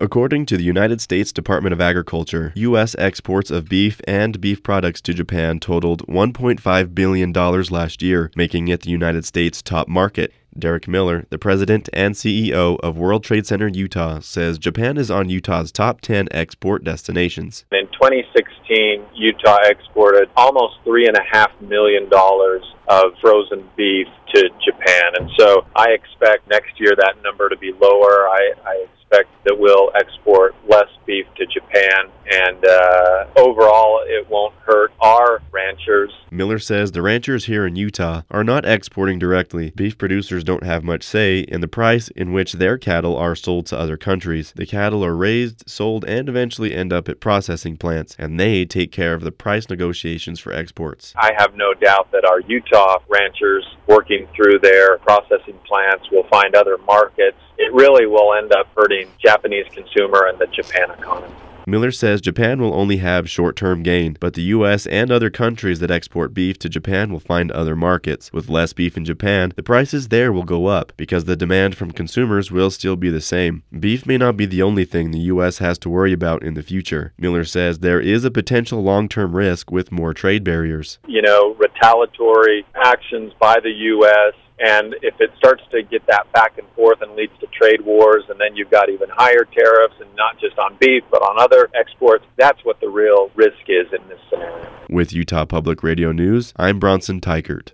According to the United States Department of Agriculture, U.S. exports of beef and beef products to Japan totaled $1.5 billion last year, making it the United States' top market. Derek Miller, the president and CEO of World Trade Center Utah, says Japan is on Utah's top 10 export destinations. In 2016, Utah exported almost $3.5 million of frozen beef to Japan. And so I expect next year that number to be lower. I expect that we'll export less beef to Japan, and overall it won't hurt our ranchers. Miller says the ranchers here in Utah are not exporting directly. Beef producers don't have much say in the price in which their cattle are sold to other countries. The cattle are raised, sold, and eventually end up at processing plants, and they take care of the price negotiations for exports. I have no doubt that our Utah ranchers working through their processing plants will find other markets. It really will end up hurting Japanese consumer and the Japan economy. Miller says Japan will only have short-term gain, but the U.S. and other countries that export beef to Japan will find other markets. With less beef in Japan, the prices there will go up because the demand from consumers will still be the same. Beef may not be the only thing the U.S. has to worry about in the future. Miller says there is a potential long-term risk with more trade barriers. Retaliatory actions by the U.S., and if it starts to get that back and forth and leads to trade wars, and then you've got even higher tariffs, and not just on beef, but on other exports, that's what the real risk is in this scenario. With Utah Public Radio News, I'm Bronson Teichert.